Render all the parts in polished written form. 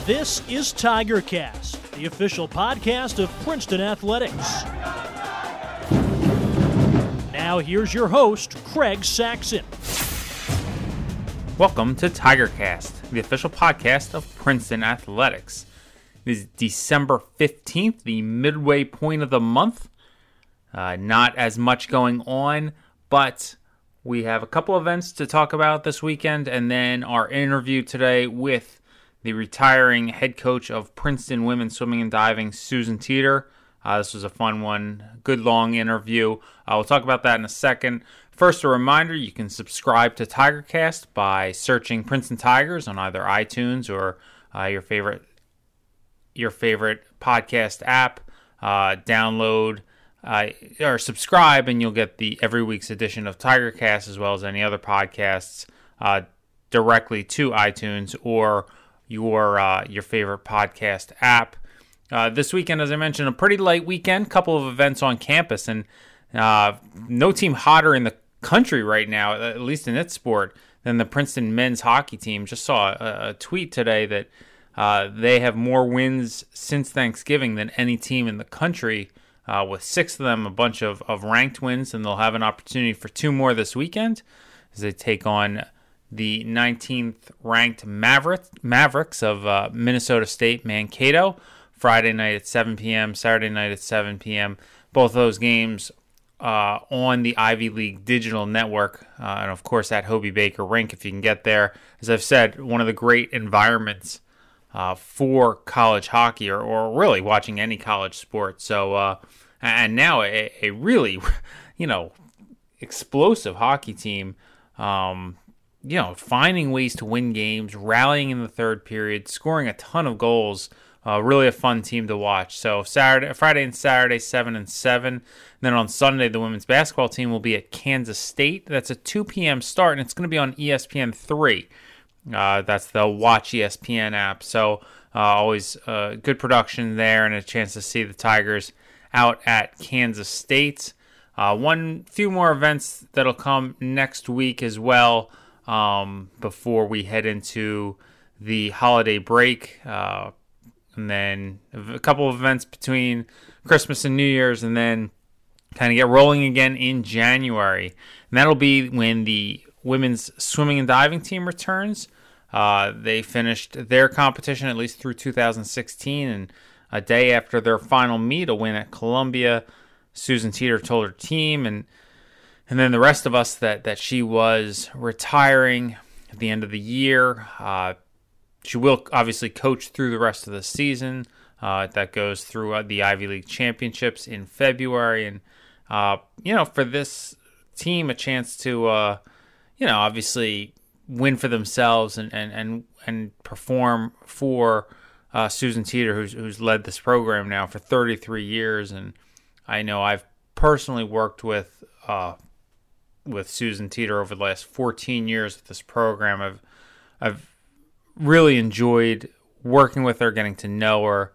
This is TigerCast, the official podcast of Princeton Athletics. Now here's your host, Craig Saxon. Welcome to TigerCast, the official podcast of Princeton Athletics. It is December 15th, the midway point of the month. Not as much going on, but we have a couple events to talk about this weekend, and then our interview today with the retiring head coach of Princeton Women's Swimming and Diving, Susan Teeter. This was a fun one, good long interview. We'll talk about that in a second. First, a reminder, you can subscribe to TigerCast by searching Princeton Tigers on either iTunes or your favorite podcast app. Download or subscribe, and you'll get the every week's edition of TigerCast as well as any other podcasts directly to iTunes or your favorite podcast app. This weekend, as I mentioned, a pretty light weekend. Couple of events on campus, and no team hotter in the country right now, at least in its sport, than the Princeton men's hockey team. Just saw a tweet today that they have more wins since Thanksgiving than any team in the country, with 6 of them a bunch of ranked wins, and they'll have an opportunity for 2 more this weekend as they take on the 19th ranked Mavericks of Minnesota State Mankato. Friday night at 7 p.m., Saturday night at 7 p.m. Both those games on the Ivy League digital network, and of course at Hobey Baker Rink if you can get there. As I've said, one of the great environments for college hockey or really watching any college sport. So, and now a really, explosive hockey team, finding ways to win games, rallying in the third period, scoring a ton of goals. Really a fun team to watch. So Friday and Saturday, 7 and 7. Then on Sunday, the women's basketball team will be at Kansas State. That's a 2 p.m. start, and it's going to be on ESPN 3. That's the Watch ESPN app. So always good production there and a chance to see the Tigers out at Kansas State. Few more events that'll come next week as well before we head into the holiday break. And then a couple of events between Christmas and New Year's, and then kind of get rolling again in January. And that'll be when the women's swimming and diving team returns. They finished their competition at least through 2016, and a day after their final meet, a win at Columbia, Susan Teeter told her team and then the rest of us that she was retiring at the end of the year. She will obviously coach through the rest of the season. That goes through the Ivy League championships in February. And, for this team, a chance to, obviously win for themselves and perform for Susan Teeter, who's led this program now for 33 years. And I know I've personally worked with Susan Teeter over the last 14 years with this program. I've really enjoyed working with her, getting to know her.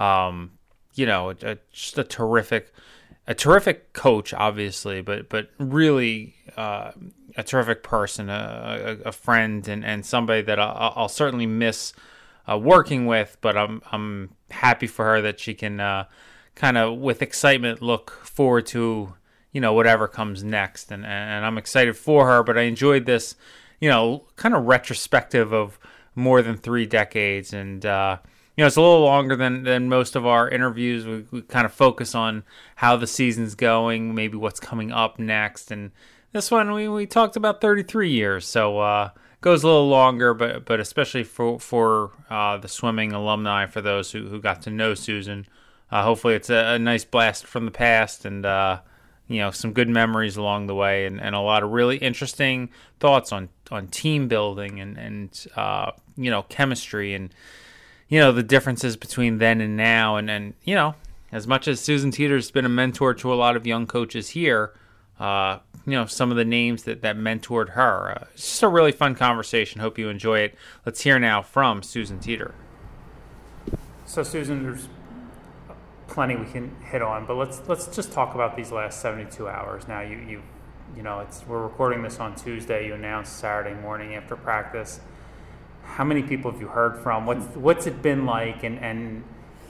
Just a terrific coach, obviously, but really a terrific person, a friend, and somebody that I'll certainly miss working with. But I'm happy for her that she can kind of with excitement look forward to whatever comes next, and I'm excited for her. But I enjoyed this kind of retrospective of more than 3 decades, and it's a little longer than most of our interviews. We kind of focus on how the season's going, maybe what's coming up next, and this one we talked about 33 years, so goes a little longer, but especially for the swimming alumni, for those who got to know Susan, hopefully it's a nice blast from the past, and some good memories along the way, and a lot of really interesting thoughts on team building and chemistry and, the differences between then and now. And as much as Susan Teeter's been a mentor to a lot of young coaches here, some of the names that mentored her. It's just a really fun conversation. Hope you enjoy it. Let's hear now from Susan Teeter. So Susan, there's plenty we can hit on, but let's just talk about these last 72 hours. Now we're recording this on Tuesday. You announced Saturday morning after practice. how many people have you heard from? What's it been like, and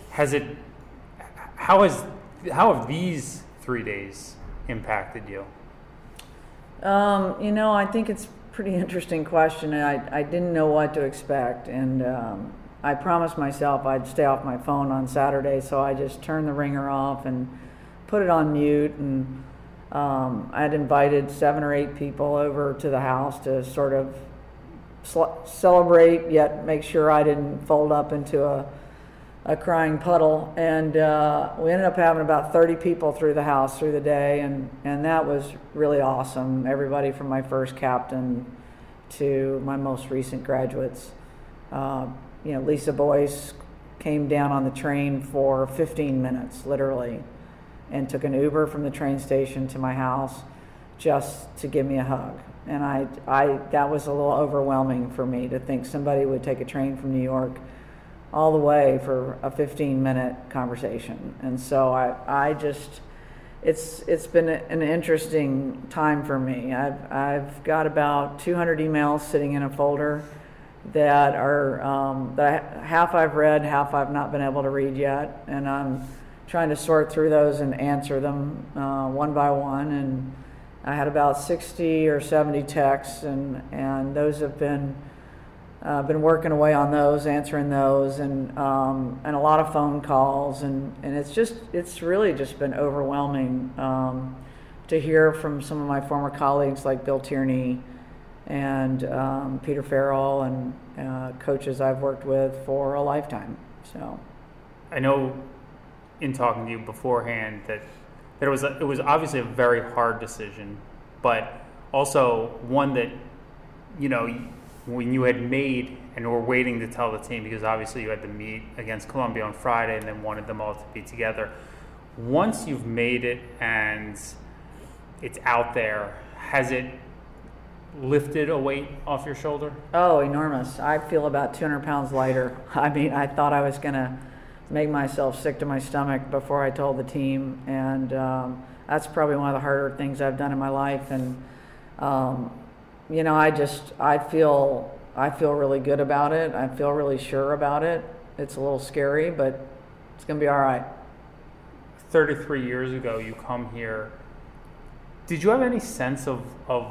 how have these 3 days impacted you? I think it's a pretty interesting question, and I didn't know what to expect, and I promised myself I'd stay off my phone on Saturday, so I just turned the ringer off and put it on mute, and I'd invited 7 or 8 people over to the house to sort of celebrate, yet make sure I didn't fold up into a crying puddle. And we ended up having about 30 people through the house through the day, and that was really awesome. Everybody from my first captain to my most recent graduates. Lisa Boyce came down on the train for 15 minutes, literally, and took an Uber from the train station to my house just to give me a hug. And I that was a little overwhelming for me to think somebody would take a train from New York all the way for a 15-minute conversation. And so I just, it's been an interesting time for me. I've got about 200 emails sitting in a folder that are half I've read, half I've not been able to read yet, and I'm trying to sort through those and answer them one by one. And I had about 60 or 70 texts, and those have been working away on those, answering those, and a lot of phone calls, and it's really just been overwhelming to hear from some of my former colleagues like Bill Tierney and Peter Farrell, and coaches I've worked with for a lifetime. So I know in talking to you beforehand that it was obviously a very hard decision, but also one that, when you had made and were waiting to tell the team, because obviously you had to meet against Colombia on Friday and then wanted them all to be together. Once you've made it and it's out there, has it lifted a weight off your shoulder? Oh, enormous. I feel about 200 pounds lighter. I mean, I thought I was going to make myself sick to my stomach before I told the team, and that's probably one of the harder things I've done in my life. And I feel really good about it. I feel really sure about it. It's a little scary, but it's going to be all right. 33 years ago, you come here. Did you have any sense of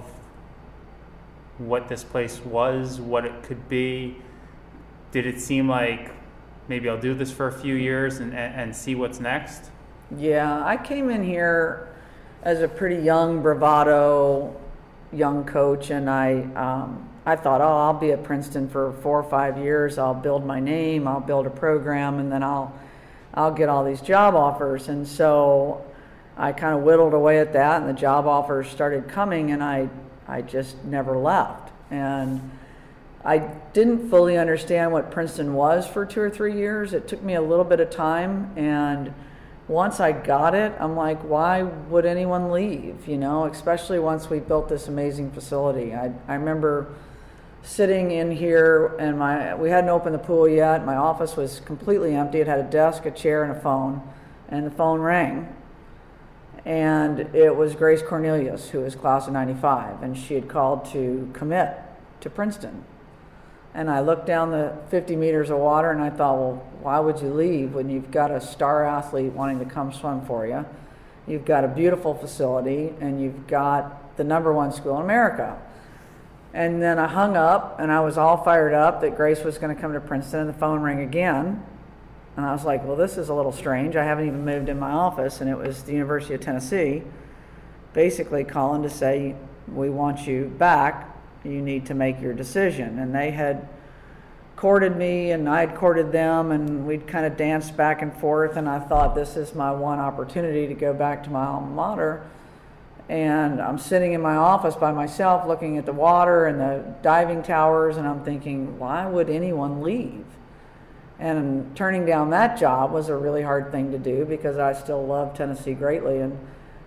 what this place was, what it could be? Did it seem like maybe I'll do this for a few years and see what's next? Yeah, I came in here as a pretty young, bravado young coach, and I thought, I'll be at Princeton for 4 or 5 years. I'll build my name, I'll build a program, and then I'll get all these job offers. And so I kind of whittled away at that, and the job offers started coming, and I just never left. And I didn't fully understand what Princeton was for 2 or 3 years. It took me a little bit of time, and once I got it, I'm like, why would anyone leave? Especially once we built this amazing facility. I remember sitting in here, and we hadn't opened the pool yet. My office was completely empty. It had a desk, a chair, and a phone, and the phone rang. And it was Grace Cornelius, who was class of 95, and she had called to commit to Princeton. And I looked down the 50 meters of water, and I thought, well, why would you leave when you've got a star athlete wanting to come swim for you? You've got a beautiful facility, and you've got the #1 school in America. And then I hung up, and I was all fired up that Grace was going to come to Princeton, and the phone rang again. And I was like, well, this is a little strange. I haven't even moved in my office, and it was the University of Tennessee basically calling to say, we want you back. You need to make your decision. And they had courted me, and I'd courted them, and we'd kind of danced back and forth, and I thought, this is my one opportunity to go back to my alma mater. And I'm sitting in my office by myself looking at the water and the diving towers, and I'm thinking, why would anyone leave? And turning down that job was a really hard thing to do because I still love Tennessee greatly. And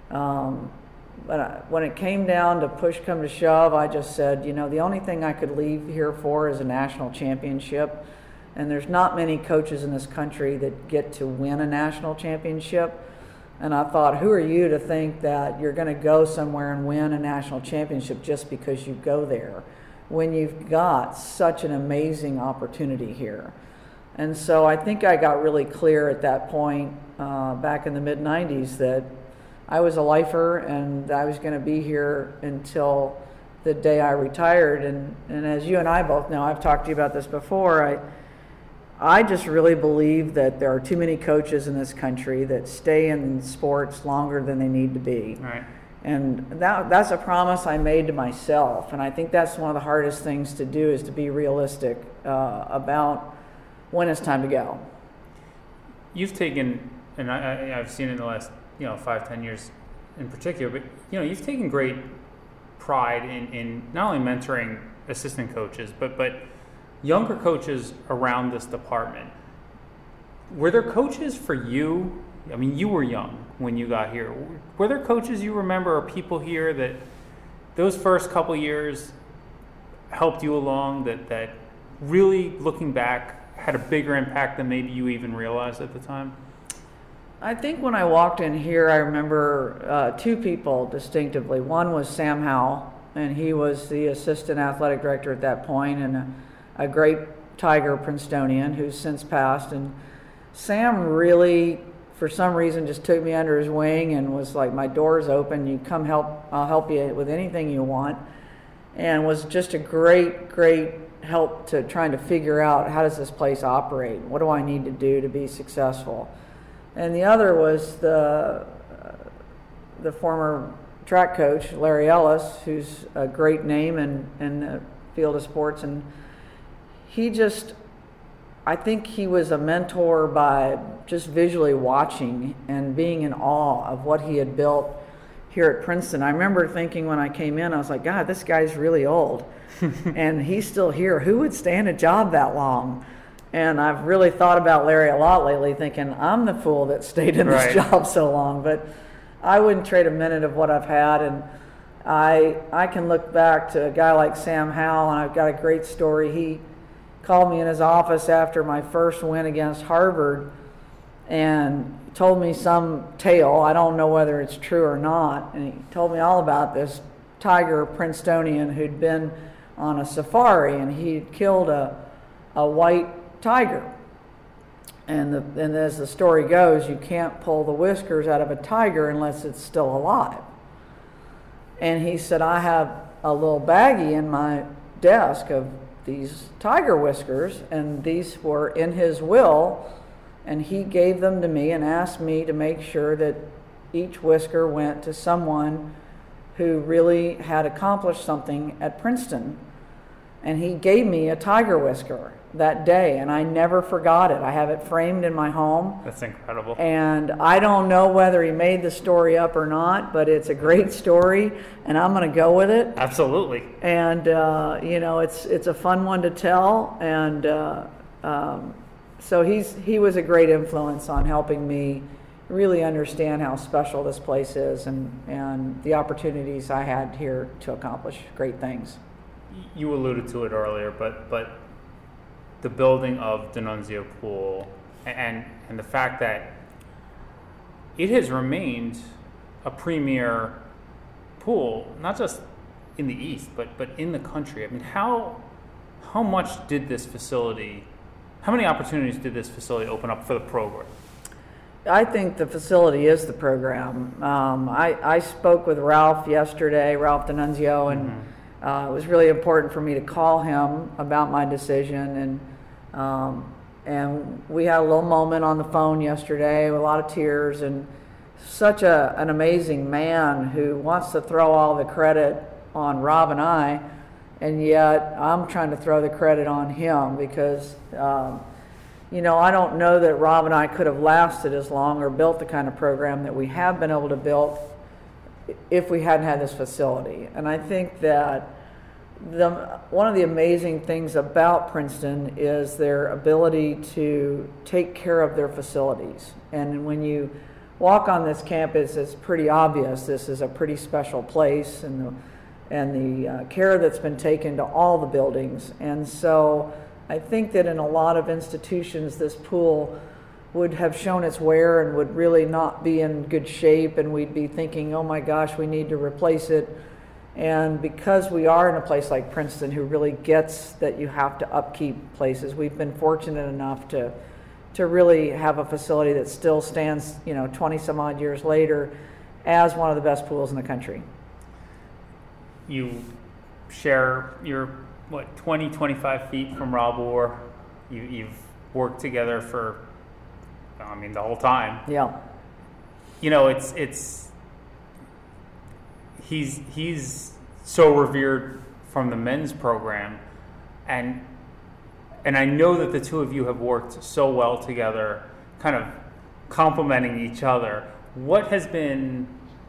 but when it came down to push come to shove, I just said, the only thing I could leave here for is a national championship. And there's not many coaches in this country that get to win a national championship. And I thought, who are you to think that you're going to go somewhere and win a national championship just because you go there? when you've got such an amazing opportunity here. And so I think I got really clear at that point back in the mid-90s that I was a lifer and I was going to be here until the day I retired. And as you and I both know, I've talked to you about this before, I just really believe that there are too many coaches in this country that stay in sports longer than they need to be. Right. And that's a promise I made to myself. And I think that's one of the hardest things to do, is to be realistic about when it's time to go. You've taken, and I've seen it in the last 5-10 years in particular, but you've taken great pride in not only mentoring assistant coaches, but younger coaches around this department. Were there coaches for you? I mean, you were young when you got here. Were there coaches you remember, or people here that those first couple years helped you along, that really, looking back, had a bigger impact than maybe you even realized at the time? I think when I walked in here, I remember two people distinctively. One was Sam Howell, and he was the assistant athletic director at that point, and a great Tiger Princetonian who's since passed. And Sam really, for some reason, just took me under his wing and was like, my door's open, you come help, I'll help you with anything you want. And was just a great help to trying to figure out, how does this place operate? What do I need to do to be successful? And the other was the former track coach, Larry Ellis, who's a great name in the field of sports. And I think he was a mentor by just visually watching and being in awe of what he had built here at Princeton. I remember thinking when I came in, I was like, God, this guy's really old. And he's still here. Who would stay in a job that long? And I've really thought about Larry a lot lately, thinking I'm the fool that stayed in this job so long. But I wouldn't trade a minute of what I've had. And I can look back to a guy like Sam Howell, and I've got a great story. He called me in his office after my first win against Harvard and told me some tale. I don't know whether it's true or not. And he told me all about this Tiger Princetonian who'd been on a safari, and he'd killed a white tiger. And as the story goes, you can't pull the whiskers out of a tiger unless it's still alive. And he said, I have a little baggie in my desk of these tiger whiskers, and these were in his will, and he gave them to me and asked me to make sure that each whisker went to someone who really had accomplished something at Princeton. And he gave me a tiger whisker that day, and I never forgot it. I have it framed in my home. That's incredible. And I don't know whether he made the story up or not, but it's a great story, and I'm going to go with it. Absolutely. And it's a fun one to tell, and so he was a great influence on helping me really understand how special this place is, and the opportunities I had here to accomplish great things. You alluded to it earlier, but the building of D'Annunzio Pool and the fact that it has remained a premier pool, not just in the East, but in the country. I mean, how much did this facility, how many opportunities did this facility open up for the program? I think the facility is the program. I spoke with Ralph yesterday, Ralph D'Annunzio, and it was really important for me to call him about my decision, and we had a little moment on the phone yesterday with a lot of tears, and such an amazing man who wants to throw all the credit on Rob and I, and yet I'm trying to throw the credit on him because I don't know that Rob and I could have lasted as long or built the kind of program that we have been able to build if we hadn't had this facility. And I think that one of the amazing things about Princeton is their ability to take care of their facilities. And when you walk on this campus, it's pretty obvious this is a pretty special place, and the care that's been taken to all the buildings. And so I think that in a lot of institutions, this pool would have shown its wear and would really not be in good shape, and we'd be thinking, oh my gosh, we need to replace it. And because we are in a place like Princeton who really gets that you have to upkeep places, we've been fortunate enough to really have a facility that still stands, 20 some odd years later as one of the best pools in the country. You share your 25 feet from Rob Orr. You've worked together for, the whole time. Yeah. He's so revered from the men's program, and I know that the two of you have worked so well together, kind of complementing each other. What's been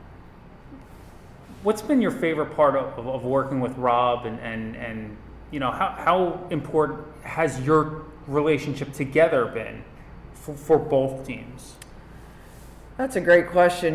your favorite part of working with Rob, and how important has your relationship together been for both teams? That's a great question.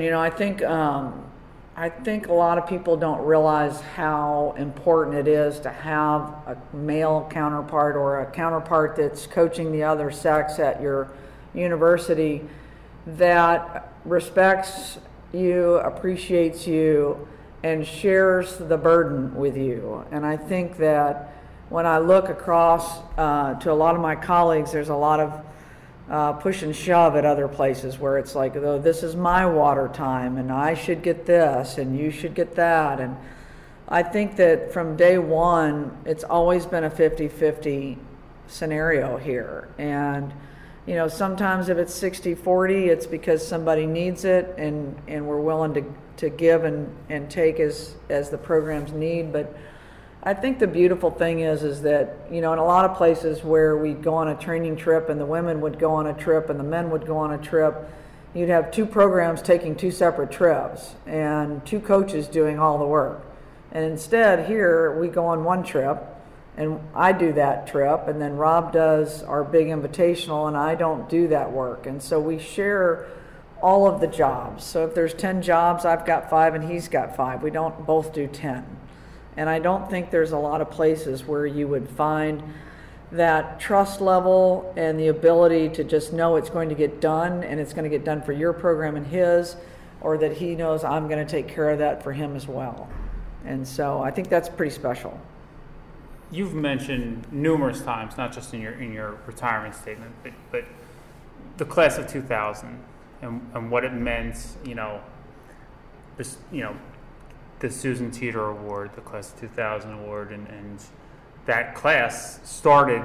I think a lot of people don't realize how important it is to have a male counterpart or a counterpart that's coaching the other sex at your university that respects you, appreciates you, and shares the burden with you. And I think that when I look across to a lot of my colleagues, there's a lot of push and shove at other places where it's like, oh, this is my water time and I should get this and you should get that. And I think that from day one, it's always been a 50-50 scenario here. And, sometimes if it's 60-40, it's because somebody needs it and we're willing to give and take as the programs need. But I think the beautiful thing is that, in a lot of places where we'd go on a training trip and the women would go on a trip and the men would go on a trip, you'd have two programs taking two separate trips and two coaches doing all the work. And instead here we go on one trip and I do that trip, and then Rob does our big invitational and I don't do that work. And so we share all of the jobs. So if there's 10 jobs, I've got 5 and he's got 5. We don't both do 10. And I don't think there's a lot of places where you would find that trust level and the ability to just know it's going to get done and it's going to get done for your program and his, or that he knows I'm going to take care of that for him as well. And so I think that's pretty special. You've mentioned numerous times, not just in your retirement statement, but the class of 2000 and what it meant, the Susan Teeter Award, the Class of 2000 Award, and that class started,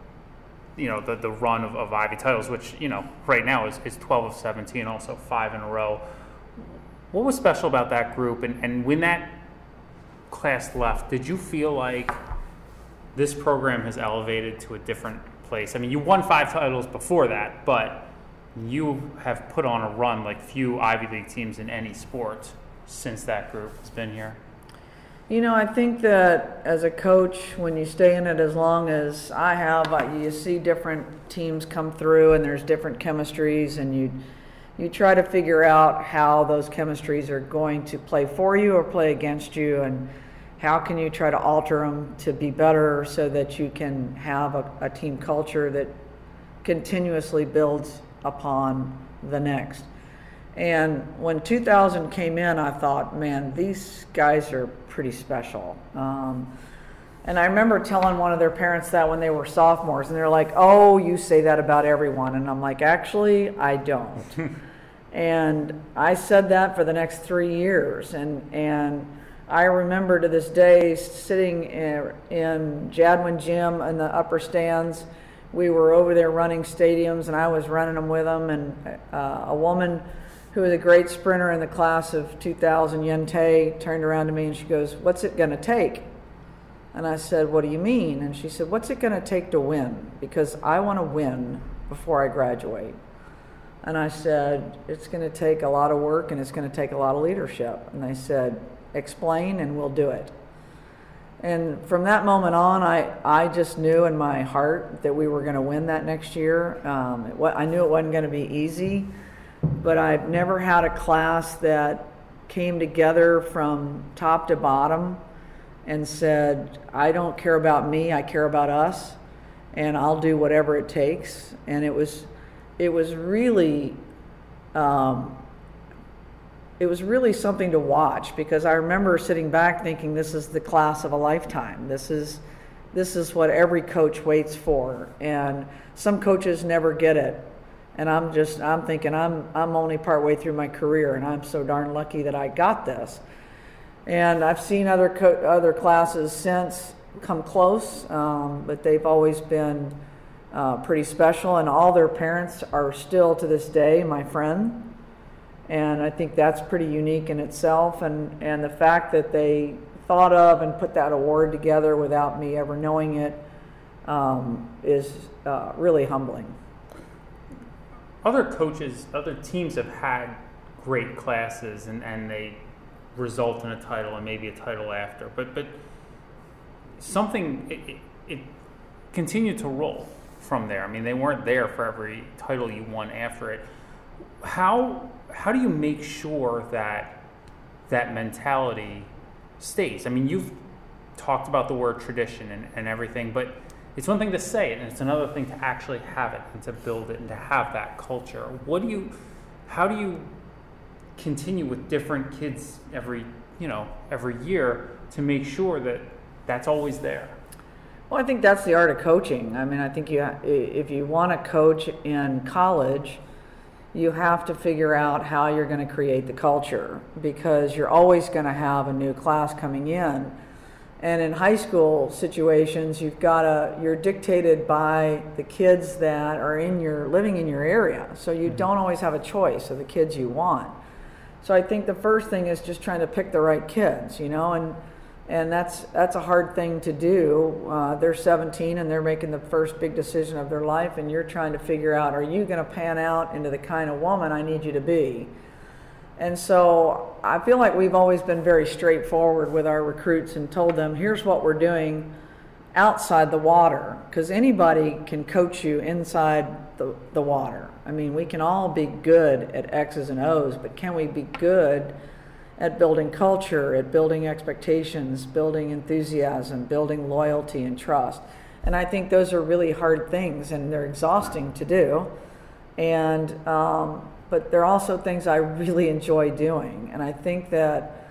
the run of Ivy titles, which, right now is 12 of 17, also 5 in a row. What was special about that group? And when that class left, did you feel like this program has elevated to a different place? I mean, you won 5 titles before that, but you have put on a run like few Ivy League teams in any sport since that group has been here. I think that as a coach, when you stay in it as long as I have, you see different teams come through and there's different chemistries, and you try to figure out how those chemistries are going to play for you or play against you, and how can you try to alter them to be better so that you can have a team culture that continuously builds upon the next. And when 2000 came in, I thought, man, these guys are pretty special. And I remember telling one of their parents that when they were sophomores, and they're like, oh, you say that about everyone. And I'm like, actually, I don't. And I said that for the next 3 years. And I remember to this day sitting in Jadwin Gym in the upper stands. We were over there running stadiums, and I was running them with them. And a woman who was a great sprinter in the class of 2000, Yen Tay, turned around to me and she goes, what's it going to take? And I said, what do you mean? And she said, what's it going to take to win? Because I want to win before I graduate. And I said, it's going to take a lot of work and it's going to take a lot of leadership. And they said, explain and we'll do it. And from that moment on, I just knew in my heart that we were going to win that next year. I knew it wasn't going to be easy. But I've never had a class that came together from top to bottom and said, I don't care about me, I care about us, and I'll do whatever it takes. And it was really, it it was really something to watch, because I remember sitting back thinking, this is the class of a lifetime. This is what every coach waits for, and some coaches never get it. And I'm thinking I'm only partway through my career, and I'm so darn lucky that I got this. And I've seen other classes since come close, but they've always been pretty special, and all their parents are still to this day my friend. And I think that's pretty unique in itself, and the fact that they thought of and put that award together without me ever knowing it is really humbling. Other coaches, other teams have had great classes, and they result in a title and maybe a title after, but something it continued to roll from there. I mean, they weren't there for every title you won after it. How do you make sure that mentality stays? I mean, you've talked about the word tradition and everything, but it's one thing to say it, and it's another thing to actually have it and to build it and to have that culture. How do you continue with different kids every year to make sure that that's always there? Well, I think that's the art of coaching. I mean, I think if you want to coach in college, you have to figure out how you're going to create the culture, because you're always going to have a new class coming in. And in high school situations, you're dictated by the kids that are living in your area. So you don't always have a choice of the kids you want. So I think the first thing is just trying to pick the right kids, and that's a hard thing to do. They're 17 and they're making the first big decision of their life, and you're trying to figure out, are you going to pan out into the kind of woman I need you to be? And so I feel like we've always been very straightforward with our recruits and told them, here's what we're doing outside the water, because anybody can coach you inside the water. I mean, we can all be good at X's and O's, but can we be good at building culture, at building expectations, building enthusiasm, building loyalty and trust? And I think those are really hard things, and they're exhausting to do. And but they're also things I really enjoy doing. And I think that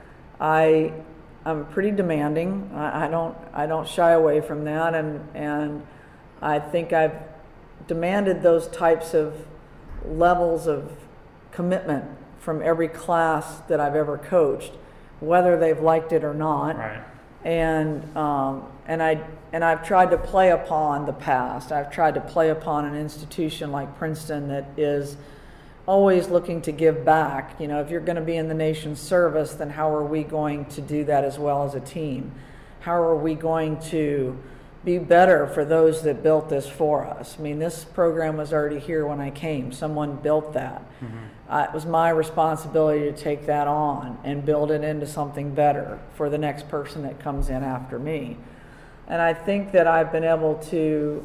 I'm pretty demanding. I don't shy away from that, and I think I've demanded those types of levels of commitment from every class that I've ever coached, whether they've liked it or not. Right. And I've tried to play upon the past. I've tried to play upon an institution like Princeton that is always looking to give back. If you're going to be in the nation's service, then how are we going to do that as well as a team? How are we going to be better for those that built this for us? I mean, this program was already here when I came. Someone built that. Mm-hmm. It was my responsibility to take that on and build it into something better for the next person that comes in after me. And I think that I've been able to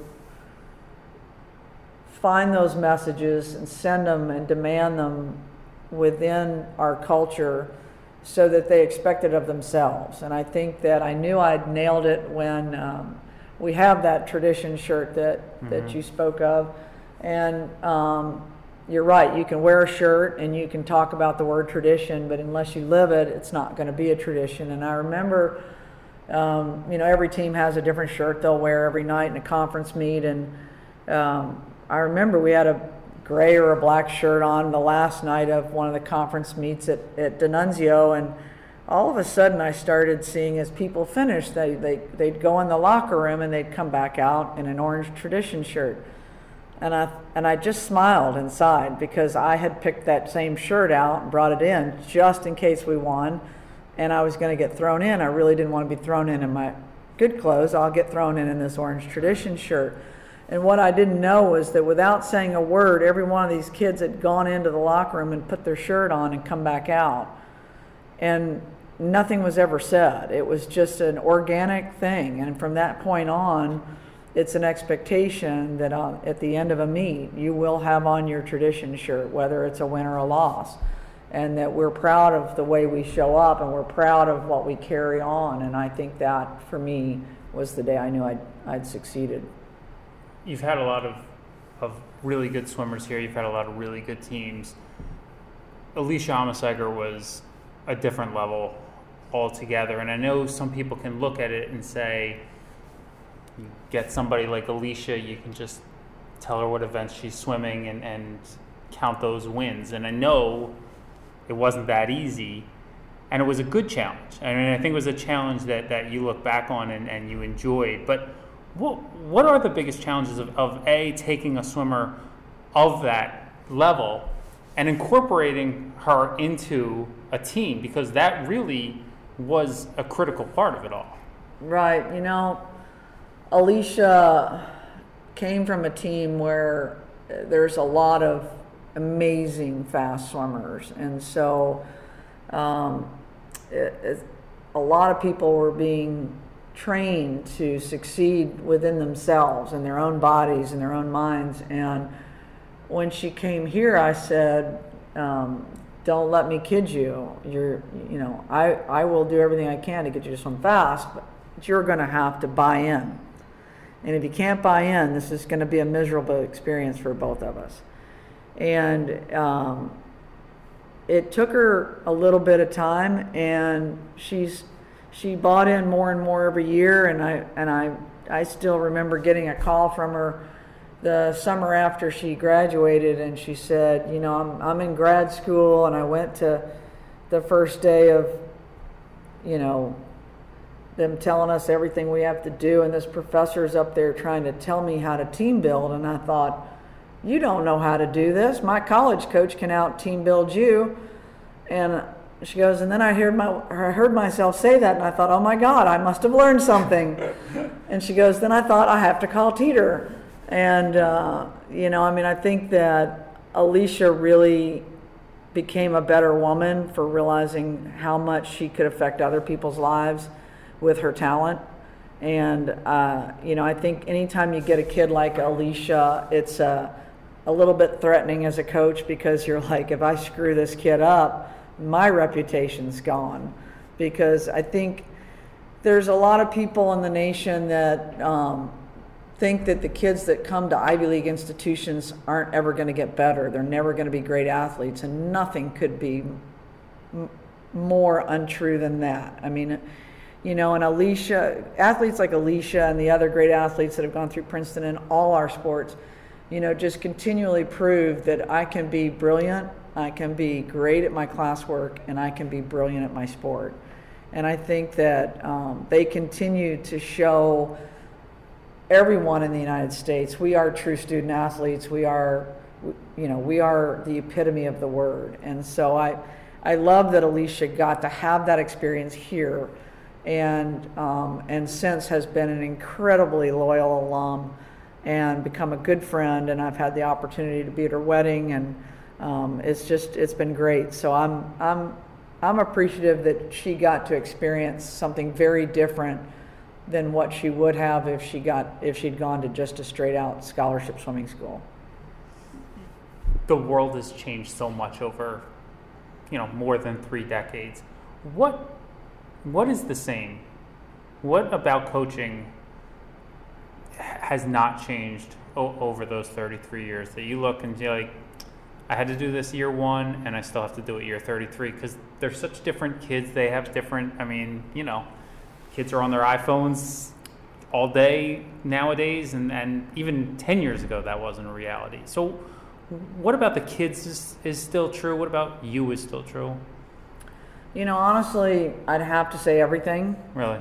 find those messages and send them and demand them within our culture so that they expect it of themselves. And I think that I knew I'd nailed it when we have that tradition shirt that you spoke of. And you're right, you can wear a shirt and you can talk about the word tradition, but unless you live it, it's not going to be a tradition. And I remember, every team has a different shirt they'll wear every night in a conference meet. And I remember we had a gray or a black shirt on the last night of one of the conference meets at D'Annunzio, and all of a sudden I started seeing, as people finished, they'd go in the locker room and they'd come back out in an orange tradition shirt. And I just smiled inside, because I had picked that same shirt out and brought it in just in case we won, and I was going to get thrown in. I really didn't want to be thrown in my good clothes. I'll get thrown in this orange tradition shirt. And what I didn't know was that without saying a word, every one of these kids had gone into the locker room and put their shirt on and come back out. And nothing was ever said. It was just an organic thing. And from that point on, it's an expectation that at the end of a meet, you will have on your tradition shirt, whether it's a win or a loss. And that we're proud of the way we show up, and we're proud of what we carry on. And I think that, for me, was the day I knew I'd succeeded. You've had a lot of really good swimmers here. You've had a lot of really good teams. Alicia Amasiger was a different level altogether. And I know some people can look at it and say, you get somebody like Alicia, you can just tell her what events she's swimming and count those wins. And I know it wasn't that easy, and it was a good challenge. I mean, I think it was a challenge that you look back on and you enjoyed. But what are the biggest challenges of taking a swimmer of that level and incorporating her into a team? Because that really was a critical part of it all. Right. Alicia came from a team where there's a lot of amazing fast swimmers. And so a lot of people were being trained to succeed within themselves and their own bodies and their own minds. And when she came here, I said, don't let me kid you. I will do everything I can to get you to swim fast, but you're going to have to buy in. And if you can't buy in, this is going to be a miserable experience for both of us. And it took her a little bit of time, and she bought in more and more every year. And I still remember getting a call from her the summer after she graduated, and she said, I'm in grad school, and I went to the first day of, them telling us everything we have to do, and this professor's up there trying to tell me how to team build. And I thought, you don't know how to do this. My college coach can out team build you. And she goes, and then I heard myself say that, and I thought, oh my God, I must have learned something. And she goes, then I thought, I have to call Teeter. And I think that Alicia really became a better woman for realizing how much she could affect other people's lives with her talent. And I think anytime you get a kid like Alicia, it's a little bit threatening as a coach, because you're like, if I screw this kid up, my reputation's gone. Because I think there's a lot of people in the nation that think that the kids that come to Ivy League institutions aren't ever going to get better. They're never going to be great athletes, and nothing could be more untrue than that. I mean, and Alicia, athletes like Alicia and the other great athletes that have gone through Princeton in all our sports, just continually prove that I can be brilliant, I can be great at my classwork, and I can be brilliant at my sport. And I think that they continue to show everyone in the United States, we are true student athletes. We are the epitome of the word. And so I love that Alicia got to have that experience here, and since has been an incredibly loyal alum and become a good friend. And I've had the opportunity to be at her wedding, and it's been great. So I'm appreciative that she got to experience something very different than what she would have if she'd gone to just a straight out scholarship swimming school. The world has changed so much over, more than 3 decades. What is the same? What about coaching has not changed over those 33 years that you look and you're like, I had to do this year 1 and I still have to do it year 33, because they're such different kids. They have different, kids are on their iPhones all day nowadays, and even 10 years ago that wasn't a reality. So what about the kids is still true? What about you is still true? Honestly, I'd have to say everything. Really?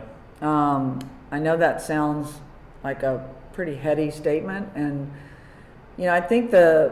I know that sounds like a pretty heady statement, and I think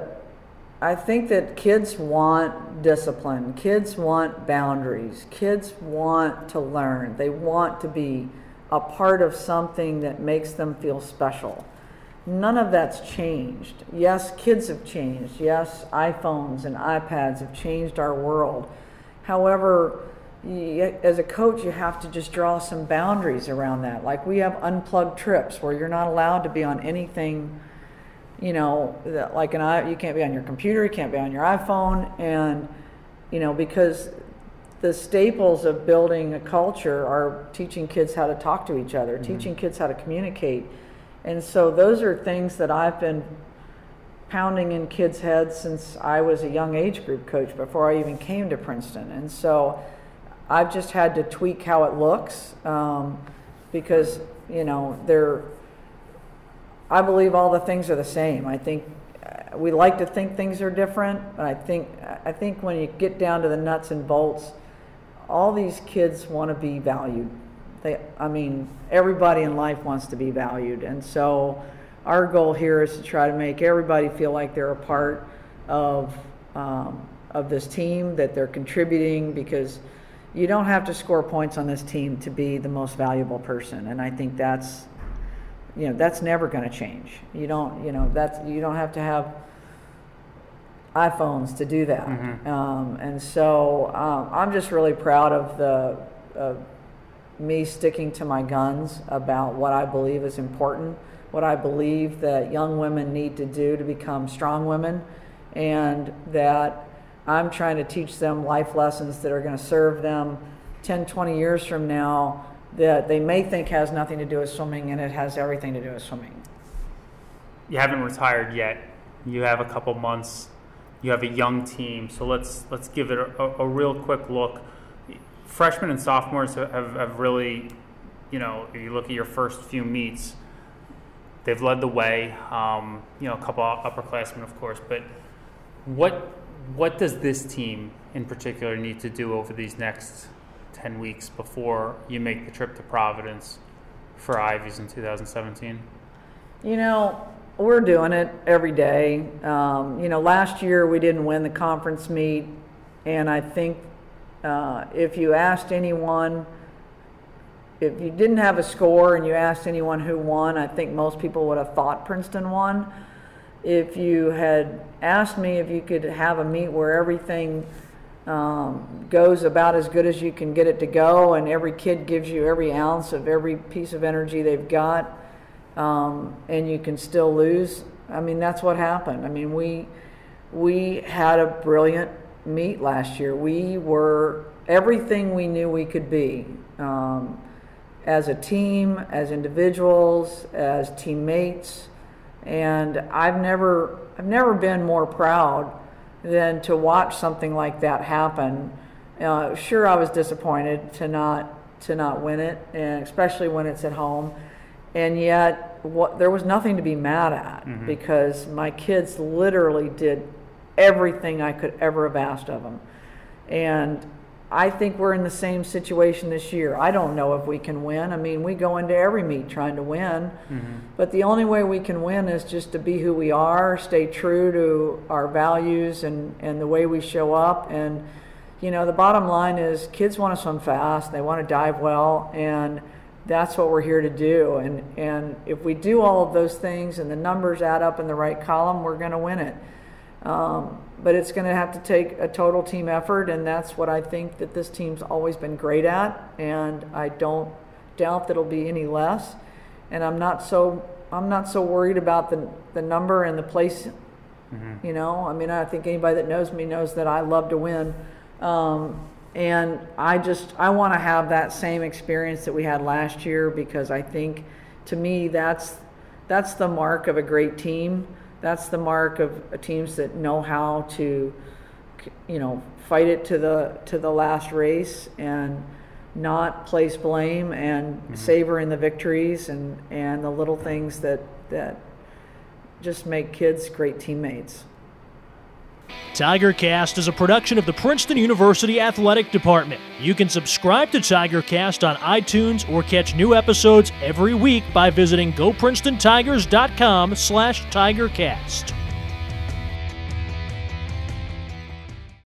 that kids want discipline. Kids want boundaries. Kids want to learn. They want to be a part of something that makes them feel special. None of that's changed. Yes, kids have changed. Yes, iPhones and iPads have changed our world. However, as a coach, you have to just draw some boundaries around that. Like, we have unplugged trips where you're not allowed to be on anything, you can't be on your computer, you can't be on your iPhone, and, because the staples of building a culture are teaching kids how to talk to each other, teaching kids how to communicate. And so those are things that I've been pounding in kids' heads since I was a young age group coach before I even came to Princeton. And so I've just had to tweak how it looks because, I believe all the things are the same. I think we like to think things are different, but I think when you get down to the nuts and bolts, all these kids want to be valued. Everybody in life wants to be valued. And so our goal here is to try to make everybody feel like they're a part of this team, that they're contributing, because you don't have to score points on this team to be the most valuable person. And I think that's never going to change. You don't have to have iPhones to do that. Mm-hmm. And so I'm just really proud of me sticking to my guns about what I believe is important, what I believe that young women need to do to become strong women, and that I'm trying to teach them life lessons that are going to serve them 10, 20 years from now, that they may think has nothing to do with swimming, and it has everything to do with swimming. You haven't retired yet. You have a couple months. You have a young team. So let's give it a real quick look. Freshmen and sophomores have really, if you look at your first few meets, they've led the way. A couple upperclassmen, of course. But what does this team in particular need to do over these next 10 weeks before you make the trip to Providence for Ivies in 2017? We're doing it every day. Last year we didn't win the conference meet, and I think if you asked anyone, if you didn't have a score and you asked anyone who won, I think most people would have thought Princeton won. If you had asked me if you could have a meet where everything goes about as good as you can get it to go, and every kid gives you every ounce of every piece of energy they've got, and you can still lose, that's what happened. We had a brilliant meet last year. We were everything we knew we could be, as a team, as individuals, as teammates, and I've never been more proud than to watch something like that happen. Sure, I was disappointed to not win it, and especially when it's at home. And yet, there was nothing to be mad at, mm-hmm. because my kids literally did everything I could ever have asked of them. And I think we're in the same situation this year. I don't know if we can win. We go into every meet trying to win, mm-hmm. but the only way we can win is just to be who we are, stay true to our values and the way we show up. And, the bottom line is kids want to swim fast, they want to dive well, and that's what we're here to do. And if we do all of those things and the numbers add up in the right column, we're going to win it. But it's going to have to take a total team effort, and that's what I think that this team's always been great at, and I don't doubt that it'll be any less. And I'm not so worried about the number and the place. Mm-hmm. I think anybody that knows me knows that I love to win. And I want to have that same experience that we had last year, because I think, to me, that's the mark of a great team. That's the mark of teams that know how to, fight it to the last race and not place blame, and mm-hmm. savor in the victories and the little things that just make kids great teammates. TigerCast is a production of the Princeton University Athletic Department. You can subscribe to TigerCast on iTunes or catch new episodes every week by visiting GoPrincetonTigers.com/TigerCast.